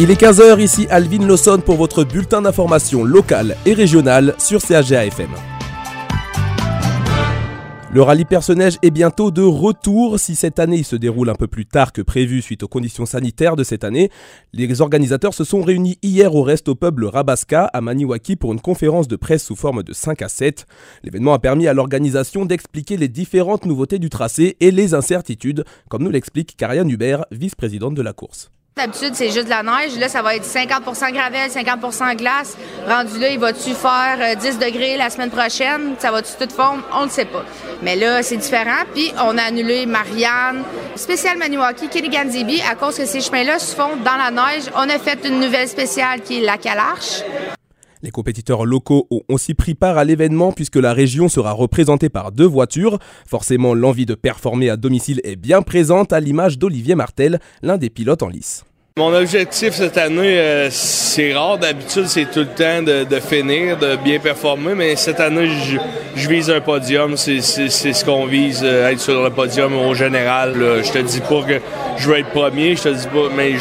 Il est 15h, ici Alvin Lawson pour votre bulletin d'information locale et régionale sur CHGA-FM. Le rallye Perce-Neige est bientôt de retour. Si cette année il se déroule un peu plus tard que prévu suite aux conditions sanitaires de cette année, les organisateurs se sont réunis hier au Resto Pub Le Rabaska à Maniwaki pour une conférence de presse sous forme de 5 à 7. L'événement a permis à l'organisation d'expliquer les différentes nouveautés du tracé et les incertitudes, comme nous l'explique Karianne Hubert, vice-présidente de la course. D'habitude, c'est juste de la neige. Là, ça va être 50% gravel, 50% glace. Rendu là, il va-tu faire 10 degrés la semaine prochaine? Ça va-tu tout fondre? On ne le sait pas. Mais là, c'est différent. Puis, on a annulé Marianne, spécial Maniwaki, Kiriganzibi, à cause que ces chemins-là se font dans la neige. On a fait une nouvelle spéciale qui est Lac à l'Arche. Les compétiteurs locaux ont aussi pris part à l'événement puisque la région sera représentée par 2 voitures. Forcément, l'envie de performer à domicile est bien présente à l'image d'Olivier Martel, l'un des pilotes en lice. Mon objectif cette année, c'est rare. D'habitude, c'est tout le temps de finir, de bien performer. Mais cette année, je vise un podium. C'est ce qu'on vise, être sur le podium au général. Là, je te dis pas que je veux être premier, je te dis pas, mais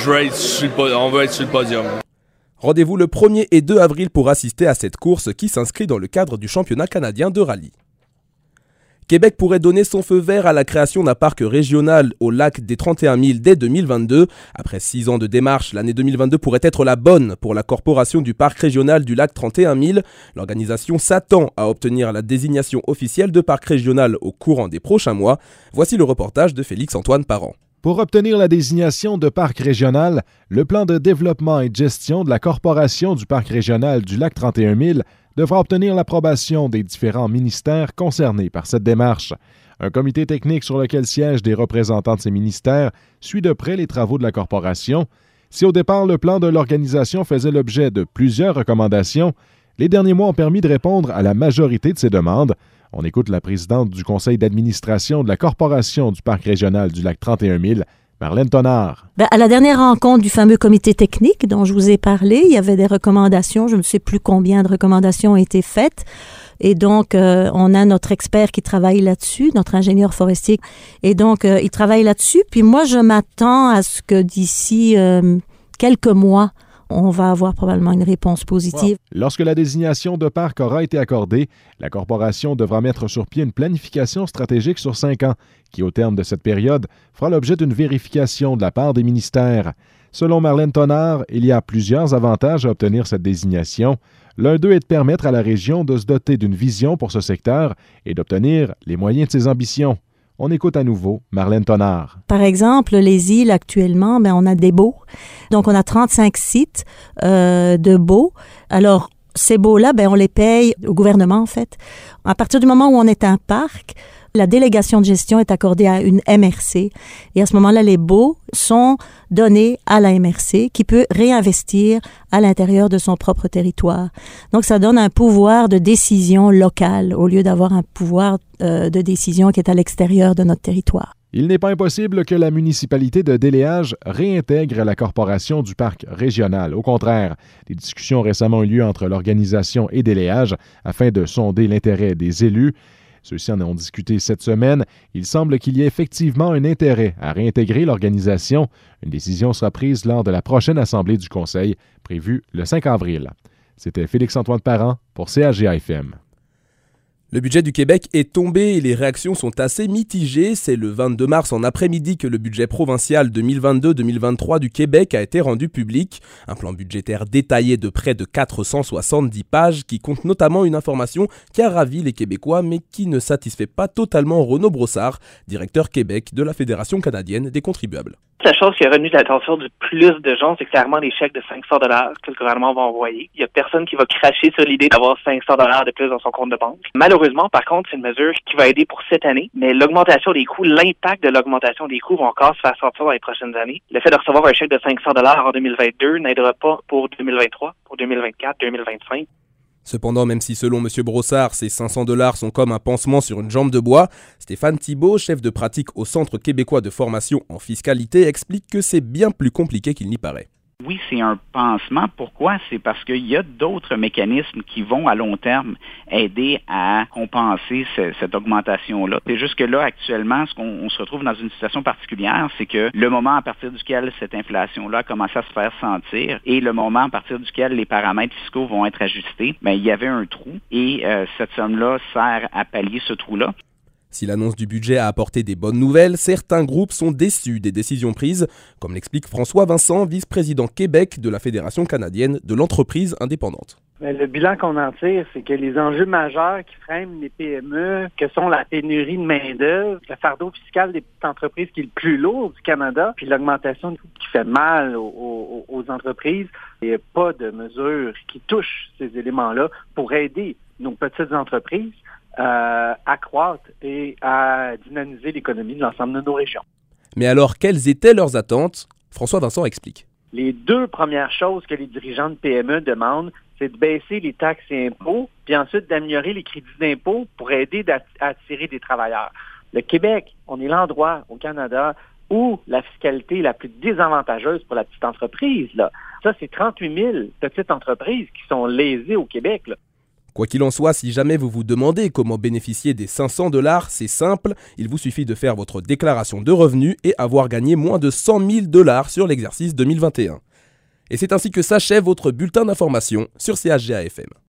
on veut être sur le podium. Rendez-vous le 1er et 2 avril pour assister à cette course qui s'inscrit dans le cadre du championnat canadien de rallye. Québec pourrait donner son feu vert à la création d'un parc régional au lac des 31 000 dès 2022. Après 6 ans de démarche, l'année 2022 pourrait être la bonne pour la corporation du parc régional du lac 31 000. L'organisation s'attend à obtenir la désignation officielle de parc régional au courant des prochains mois. Voici le reportage de Félix-Antoine Parent. Pour obtenir la désignation de parc régional, le plan de développement et de gestion de la Corporation du parc régional du lac 31 000 devra obtenir l'approbation des différents ministères concernés par cette démarche. Un comité technique sur lequel siègent des représentants de ces ministères suit de près les travaux de la Corporation. Si au départ le plan de l'organisation faisait l'objet de plusieurs recommandations, les derniers mois ont permis de répondre à la majorité de ces demandes. On écoute la présidente du conseil d'administration de la Corporation du parc régional du lac 31 000, Marlène Tonard. À la dernière rencontre du fameux comité technique dont je vous ai parlé, il y avait des recommandations. Je ne sais plus combien de recommandations ont été faites. Et donc, on a notre expert qui travaille là-dessus, notre ingénieur forestier. Et donc, il travaille là-dessus. Puis moi, je m'attends à ce que d'ici quelques mois, on va avoir probablement une réponse positive. Wow. Lorsque la désignation de parc aura été accordée, la Corporation devra mettre sur pied une planification stratégique sur 5 ans, qui, au terme de cette période, fera l'objet d'une vérification de la part des ministères. Selon Marlène Tonard, il y a plusieurs avantages à obtenir cette désignation. L'un d'eux est de permettre à la région de se doter d'une vision pour ce secteur et d'obtenir les moyens de ses ambitions. On écoute à nouveau Marlène Tonard. Par exemple, les îles actuellement, on a des baux. Donc, on a 35 sites de baux. Alors, ces baux-là, on les paye au gouvernement, en fait. À partir du moment où on est un parc, la délégation de gestion est accordée à une MRC. Et à ce moment-là, les baux sont donnés à la MRC qui peut réinvestir à l'intérieur de son propre territoire. Donc, ça donne un pouvoir de décision local au lieu d'avoir un pouvoir de décision qui est à l'extérieur de notre territoire. Il n'est pas impossible que la municipalité de Déléage réintègre la corporation du parc régional. Au contraire, des discussions ont récemment eu lieu entre l'organisation et Déléage afin de sonder l'intérêt des élus. Ceux-ci en ont discuté cette semaine. Il semble qu'il y ait effectivement un intérêt à réintégrer l'organisation. Une décision sera prise lors de la prochaine assemblée du Conseil, prévue le 5 avril. C'était Félix-Antoine Parent pour CHGA-FM. Le budget du Québec est tombé et les réactions sont assez mitigées. C'est le 22 mars en après-midi que le budget provincial 2022-2023 du Québec a été rendu public. Un plan budgétaire détaillé de près de 470 pages qui compte notamment une information qui a ravi les Québécois mais qui ne satisfait pas totalement Renaud Brossard, directeur Québec de la Fédération canadienne des contribuables. La chose qui a retenu l'attention du plus de gens, c'est clairement les chèques de 500 $ que le gouvernement va envoyer. Il n'y a personne qui va cracher sur l'idée d'avoir 500 $ de plus dans son compte de banque. Malheureusement, par contre, c'est une mesure qui va aider pour cette année, mais l'augmentation des coûts, l'impact de l'augmentation des coûts va encore se faire sentir dans les prochaines années. Le fait de recevoir un chèque de 500 $ en 2022 n'aidera pas pour 2023, pour 2024, 2025. Cependant, même si selon M. Brossard, ces 500 $ sont comme un pansement sur une jambe de bois, Stéphane Thibault, chef de pratique au Centre québécois de formation en fiscalité, explique que c'est bien plus compliqué qu'il n'y paraît. Oui, c'est un pansement. Pourquoi? C'est parce qu'il y a d'autres mécanismes qui vont à long terme aider à compenser cette augmentation-là. C'est juste que là, actuellement, on se retrouve dans une situation particulière, c'est que le moment à partir duquel cette inflation-là a commencé à se faire sentir et le moment à partir duquel les paramètres fiscaux vont être ajustés, bien, il y avait un trou et cette somme-là sert à pallier ce trou-là. Si l'annonce du budget a apporté des bonnes nouvelles, certains groupes sont déçus des décisions prises, comme l'explique François Vincent, vice-président Québec de la Fédération canadienne de l'entreprise indépendante. Le bilan qu'on en tire, c'est que les enjeux majeurs qui freinent les PME, que sont la pénurie de main-d'œuvre, le fardeau fiscal des petites entreprises qui est le plus lourd du Canada, puis l'augmentation qui fait mal aux entreprises, il n'y a pas de mesures qui touchent ces éléments-là pour aider nos petites entreprises à croître et à dynamiser l'économie de l'ensemble de nos régions. Mais alors, quelles étaient leurs attentes? François Vincent explique. Les deux premières choses que les dirigeants de PME demandent, c'est de baisser les taxes et impôts, puis ensuite d'améliorer les crédits d'impôt pour aider à attirer des travailleurs. Le Québec, on est l'endroit au Canada où la fiscalité est la plus désavantageuse pour la petite entreprise. Là. Ça, c'est 38 000 petites entreprises qui sont lésées au Québec. Là. Quoi qu'il en soit, si jamais vous vous demandez comment bénéficier des 500 $, c'est simple, il vous suffit de faire votre déclaration de revenus et avoir gagné moins de 100 000 $ sur l'exercice 2021. Et c'est ainsi que s'achève votre bulletin d'information sur CHGA FM.